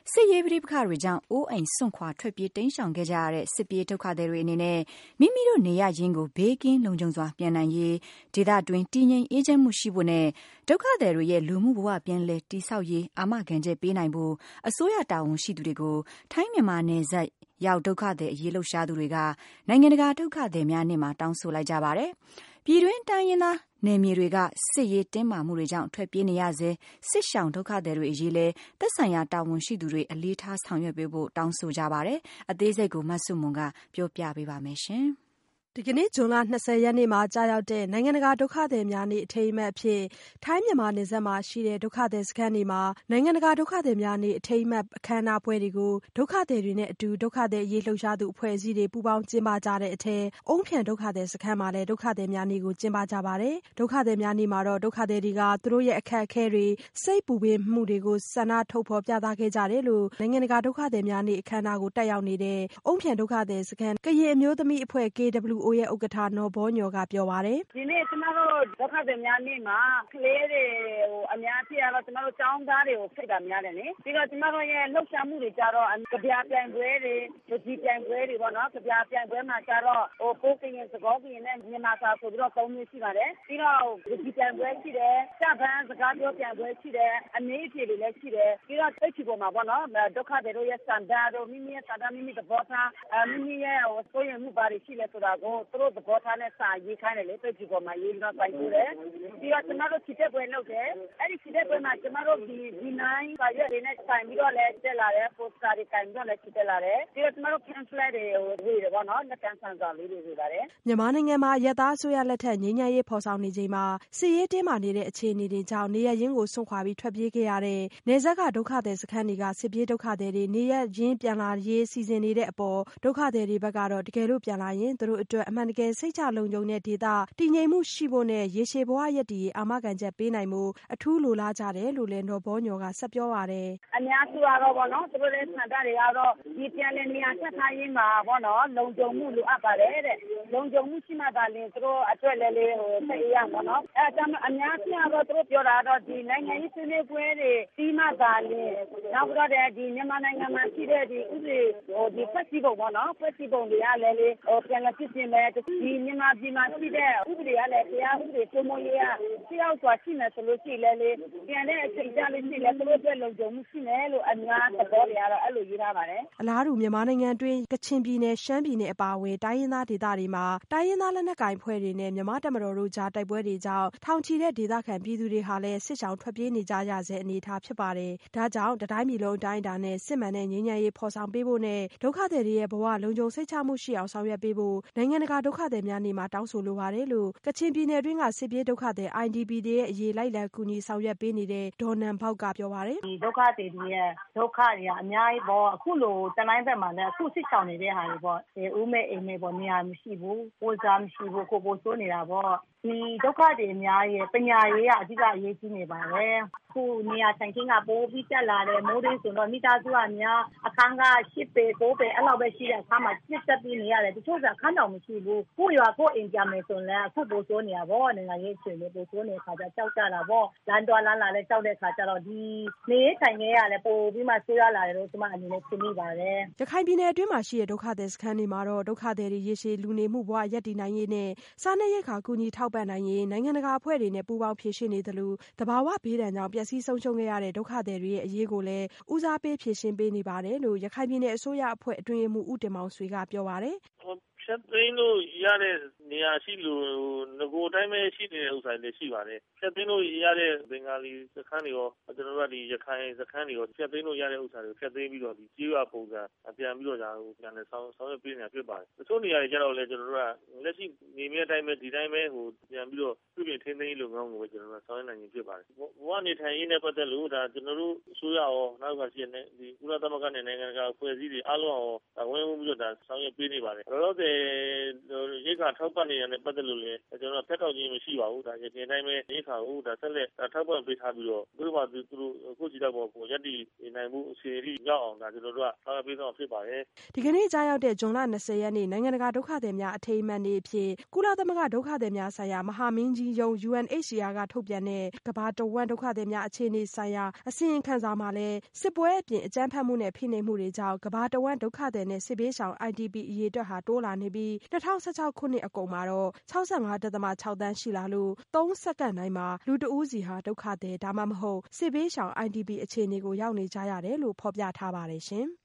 စစ်ရေးပဋိပက္ခတွေကြောင့်အိုးအိမ်စွန့်ခွာထွက်ပြေးတိမ်းရှောင်ခဲ့ကြရတဲ့စစ်ပြေးဒုက္ခသည်တွေအနေနဲ့မိမိတို့နေရရင်းကိုဘေးကင်းလုံခြုံစွာပြန်နိုင်ရေးဒေသတွင်းတည်ငြိမ်အေးချမ်းမှုရှိဖို့နဲ့ဒုက္ခသည်တွေရဲ့လူမှုဘဝပြန်လည်တည်ဆောက်ရေးအာမခံချက်ပေးနိုင်ဖို့အစိုးရတာဝန်ရှိသူတွေကိုထိုင်းမြန်မာနယ်စပ်ရောက်ဒုက္ခသည်အရေးလှုပ်ရှားသူတွေကနိုင်ငံတကာဒုက္ခသည်များနေ့မှာတောင်းဆိုလိုက်ကြပါတယ်။ပြည်တွင်းတိုင်းရင်းသားနယ်မြေတွေကစစ်ရေးတင်းမာမှုတွေကြောင့်ထွက်ပြေးနေရဆဲစစ်ရှောင်ဒုက္ခသည်တွေအရေးလဲသက်ဆိုင်ရာတာဝန်ရှိသူတွေအလေးထားဆောင်ရွက်ပေးဖို့တောင်းဆိုကြပါတယ်။အသေးစိတ်ကိုမဆုမွန်ကပြောပြပေးပါမယ်ရှင်။ဒီကနေ့ဇွန်လ20ရက်နေ့မှာကြာရောက်တဲ့နိုင်ငံတကာဒုက္ခသည်များနေ့အထိမ်းအမှတ်အဖြစ်ထိုင်းမြန်မာနယ်စပ်မှာရှိတဲ့ဒုက္ခသည်စခန်းတွေမှာနိုင်ငံတကာဒုက္ခသည်များနေ့အထိမ်းအမှတ်အခမ်းအနားပွဲတွေကိုဒုက္ခသည်တွေနဲ့အတူဒုက္ခသည်အရေးလှုပ်ရှားသူအဖွဲ့အစည်းတွေပူးပေါင်းကျင်းပကြတဲ့အထက်အုံးဖြံဒုက္ခသည်စခန်းမှာလည်းဒုက္ခသည်များနေ့ကိုကျင်းပကြပါတယ်။ဒုက္ခသည်များနေ့မှာတော့ဒုက္ခသည်တွေကသူတို့ရဲ့အခက်အခဲတွေစိတ်ပူပန်မှုတွေကိုဆန္ဒထုတ်ဖော်ပြသခဲ့ကြတယ်လို့နိုင်ငံတကာဒုက္ခသည်များနေ့အခမ်းအနားကိုတက်ရောက်နေတဲ့အုံးဖြံဒုက္ခသည်စခန်းကရင်အမျိုးသမီးအဖွဲ့ KWO ရဲ့ဥက္ကဋ္ဌနော်ဘောညော်ကပြောပါတယ်။ဒီနေ့ကျမတို့ဒုက္ခသည်များနေ့မှာကလေးတွေအများကြီးတော့ကျမတို့ကျောင်းသားတွေကိုဖိတ်တာများတယ်လေ။ပြီးတော့ကျမတို့ရဲ့လှုပ်ရှားမှုတွေကြတော့ကြပြပြိုင်ပွဲတွေလူကြီးပြိုင်ပွဲတွေပေါ့နော်။ကြပြပြိုင်ပွဲမှာကြတော့ပိုးကရင်စကောကရင်နဲ့မြန်မာစာဆိုပြီးတော့၃မျိုးရှိပါတယ်။ပြီးတော့လူကြီးပြိုင်ပွဲရှိတယ်။စပန်းစကားပြောပြိုင်ပွဲရှိတယ်။အနေအဖြေတွေလည်းရှိတယ်။ပြီးတော့သိချီပေါ်မှာပေါ့နော်ဒုက္ခသည်တို့ရဲ့စံတာတို့မိမိရဲ့စံတာမိမိသဘောထားမိမိရဲ့စိုးရိမ်မှုဘာတွေရှိလဲဆိုတာကိုသူတို့သဘောထားနဲ့စာရေးခိုင်းတယ်လေသိချီပေါ်မှာရေးပြီးတော့ပိုင်ပို့တယ်။ပြီးတော့ကျမတို့ခြေတက်ပွဲလုပ်တယ်။အဲ့ဒီခြေတက်ပွဲမှာကျမတို့ဒီနိုင်ပါရက်တွေနဲ့တိုင်ပြီးတော့လည်းတက်လာတယ်ပိုစတာတွေတိုင်ပြီးတော့လည်းခြေတက်လာတယ်။ပြီးတော့ကျမတို့ pamphlet တွေဝေတယ်ပေါ့နော်လက်ကန်ဆန်စာလေးတွေဝေပါတယ်။မြန်မာနိုင်ငံမှာရက်သားအစိုးရလက်ထက်ငြိမ်းချမ်းရေးဖော်ဆောင်နေချိန်မှာစစ်ရေးတင်းမာနေတဲ့အခြေအနေတွေကြောင့်နေရရင်းကိုစွန့်ခွာပြီးထွက်ပြေးခဲ့ရတဲ့နယ်စပ်ကဒုက္ခသည်စခန်းတွေကစစ်ပြေးဒုက္ခသည်တွေနေရရင်းပြန်လာရေးစီစဉ်နေတဲ့အပေါ်ဒုက္ခသည်တွေဘက်ကတော့တကယ်လို့ပြန်လာရင်သူတို့အတွက်အမှန်တကယ်စိတ်ချလုံခြုံတဲ့ဒေသတည်ငြိမ်မှုရှိဖို့နဲ့ရေရှည်ဘဝရပ်တည်အာမခံချက်ပေးနိုင်မှုအထူးလိုလားကြတယ်လို့လည်းနော်ဘောညော်ကဆက်ပြောပါတယ်။အများစုကတော့ပေါ့နော်သူတို့ရဲ့ဆန္ဒတွေကတော့ဒီပြန်လည်နေရာချထားရေးမှာပေါ့နော်လုံခြုံမှုလိုအပ်ပါတယ်တဲ့။လုံခြုံမှုရှိမှသာလျှင်သူတို့အတွက်လည်းစိတ်ရပေါ့နော်။အဲဒါအများစုကတော့သူတို့ပြောတာတော့ဒီနိုင်ငံရေးဆွေးနွေးပွဲတွေပြီးမှသာလျှင်နောက်ပြီးတော့ဒီမြန်မာနိုင်ငံမှာရှိတဲ့ဒီဥပဒေဒီဖွဲ့စည်းပုံပေါ့နော်ဖွဲ့စည်းပုံတွေကလည်းပြန်လည်ဖြစ်ပြင်မယ်ဒီမြန်မာပြည်မှာရှိတဲ့ဥပဒေကလည်းတရားဥပဒေစိုးမိုးရေးကရှေ့ရောက်စွာရှိမယ်ဆိုလို့ရှိရင်လည်းပြန်တဲ့အချိန်ကြလို့ရှိရင်လည်းသူတို့အတွက်လုံခြုံမှုရှိမယ်လို့အများသဘောတွေကတော့အဲ့လိုရေးထားပါတယ်အလားတူမြန်မာနိုင်ငံတွင်းကချင်ပြည်နယ်ရှမ်းပြည်နယ်အပါအဝင်တိုင်းရင်းသားဒေသတွေမှာတိုင်းရင်းသားလက်နက်ကိုင်ဖွဲ့တွေနဲ့မြန်မာတပ်မတော်တို့ကြားတိုက်ပွဲတွေကြောင့်ထောင်ချီတဲ့ဒေသခံပြည်သူတွေဟာလည်းစစ်ရှောင်ထွက်ပြေးနေကြရဆဲအနေအထားဖြစ်ပါတယ်ဒါကြောင့်တိုင်းပြည်လုံးအတိုင်းအတာနဲ့စစ်မှန်တဲ့ငြိမ်းချမ်းရေးဖော်ဆောင်ပေးဖို့နဲ့ဒုက္ခသည်တွေရဲ့ဘဝလုံခြုံစိတ်ချမှုရှိအောင်ဆောင်ရွက်ပေးဖို့နိုင်ငံတကာဒုက္ခသည်များနေ့မှာတောင်းဆိုလိုပါတယ်လို့ကချင်ပြည်နယ်တွင်းကစစ်ပြေးဒုက္ခသည် IDP တွေရဲ့အရေးလိုက်လံကူညီဆောင်ရွက်ပေးနေတဲ့ဒေါ်နန်ဘောက်ကပြောပါတယ်ဒီဒုက္ခသည်တွေရဲ့ဒုက္ခတွေကအများကြီးပေါ့အခုလိုတနိုင်းဘက်မှာလည်းအခုစစ်ဆောင်နေတဲ့ဟာတွေပေါ့ဦးမဲအိမ်မဲပေါ့နေရာမရှိဘူးပိုးစားမရှိဘူးကိုပိုဆိုးနေတာပေါ့ဒီဒုက္ခတွေအများကြီးပညာရေးကအဓိကအရေးကြီးနေပါတယ်အခုနေရာဆိုင်ချင်းကပိုးပြီးတက်လာတယ်မိုးရင်းဆိုတော့မိသားစုကများအခန်းက10ပေ9ပေအဲ့လောက်ပဲရှိတဲ့အခါမှာစစ်တက်ပြီးနေရတယ်တချို့ကအခန်းတော်မရှိဘူးကိုရွာကိုအိမ်ကြမယ်ဆိုရင်အခုပိုးဆိုးနေတာပေါ့နိုင်ငံရေးအခြေအနေပိုးဆိုးနေတဲ့ခါကျကြောက်ကြတာပေါ့လမ်းတော်လမ်းလာလဲကြောက်တဲ့ခါကျတော့ဒီနေဆိုင်ခဲ့ရတယ်ပိုးပြီးမှဆိုးရလာတယ်လို့ကျွန်မအနေနဲ့ထင်မိပါတယ်ရခိုင်ပြည်နယ်အတွင်းမှာရှိတဲ့ဒုက္ခသည်စခန်းတွေမှာတော့ဒုက္ခသည်တွေရေရှည်လူနေမှုဘဝရပ်တည်နိုင်ရေးနဲ့စားနပ်ရိက္ခာကူညီထောက်ပံ့နိုင်ရေးနိုင်ငံတကာအဖွဲ့တွေနဲ့ပူးပေါင်းဖြည့်ရှင်းနေသလိုတဘာဝဘေးဒဏ်ကြောင့်ပျက်စီးဆုံးရှုံးခဲ့ရတဲ့ဒုက္ခသည်တွေရဲ့အရေးကိုလည်းဦးစားပေးဖြည့်ရှင်းပေးနေပါတယ်လို့ရခိုင်ပြည်နယ်အစိုးရအဖွဲ့အတွင်းရေးမှူးဦးတင်မောင်ဆွေကပြောပါတယ်ဖြတ်သိမ်းလို့ရတဲ့နေရာရှိလို့ငကိုတိုင်းပဲရှိနေတဲ့ဥစ္စာတွေရှိပါတယ်ဖြတ်သိမ်းလို့ရတဲ့ဘင်္ဂါလီစခန်းတွေရောကျွန်တော်တို့ကဒီရခိုင်စခန်းတွေရောဖြတ်သိမ်းလို့ရတဲ့ဥစ္စာတွေဖြတ်သိမ်းပြီးတော့ဒီကြေးရွာပုံစံပြန်ပြီးတော့ဒါကိုပြန်လဲဆောင်ရွက်ပေးနေတာဖြစ်ပါတယ်တချို့နေရာတွေကျတော့လည်းကျွန်တော်တို့ကလက်ရှိနေမြဲတိုင်းပဲဒီတိုင်းပဲဟိုပြန်ပြီးတော့ပြည်ပြင်ထင်းသိမ်းလုပ်ငန်းကိုပဲကျွန်တော်တို့ဆောင်ရွက်နိုင်ခြင်းဖြစ်ပါတယ်ဘဝနေထိုင်ရေးနဲ့ပတ်သက်လို့ဒါကျွန်တော်တို့အစိုးရရောနောက်ကရှိတဲ့ဒီကုလသမဂ္ဂနဲ့နိုင်ငံတကာအဖွဲ့အစည်းတွေအားလုံးအောင်ဝင်ပြီးတော့ဒါဆောင်ရွက်ပေးနေပါတယ်လောလောဆယ်ရိက္ခာထောက်ပံ့နေတာနဲ့ပတ်သက်လို့လည်းကျွန်တော်ဖြတ်တောက်ခြင်းမရှိပါဘူးဒါရခိုင်တိုင်းပဲရိက္ခာကိုဆက်လက်ထောက်ပံ့ပေးထားပြီးတော့သူတို့အခုကြည့်တော့ကိုရက်တီနိုင်မှုအခြေအနေရောက်အောင်ဒါကျွန်တော်တို့ကအားပေးဆောင်ဖြစ်ပါတယ်ဒီကနေ့ကြားရောက်တဲ့ဇွန်လ20ရက်နေ့နိုင်ငံတကာဒုက္ခသည်များအထိမ်းအမှတ်နေ့အဖြစ်ကုလသမဂ္ဂဒုက္ခသည်များဆိုင်ရာမဟာမင်းကြီးရုံး UNHCR ကထုတ်ပြန်တဲ့ကမ္ဘာတဝန်းဒုက္ခသည်များအခြေအနေဆိုင်ရာအစီရင်ခံစာမှာလည်းစစ်ပွဲအပြင်အကြမ်းဖက်မှုနဲ့ဖိနှိပ်မှုတွေကြောင့်ကမ္ဘာတဝန်းဒုက္ခသည်နဲ့စစ်ဘေးရှောင် IDP အရေအတွက်ဟာတိုးလာနေပြီး2016ခုနှစ်အကုန်မှာတော့ 65.6 သန်းရှိလာလို့3စက္ကန့်တိုင်းမှာလူတဦးစီဟာဒုက္ခသည်ဒါမှမဟုတ်စစ်ဘေးရှောင် IDP အခြေအနေကိုရောက်နေကြရတယ်လို့ဖော်ပြထားပါတယ်ရှင်။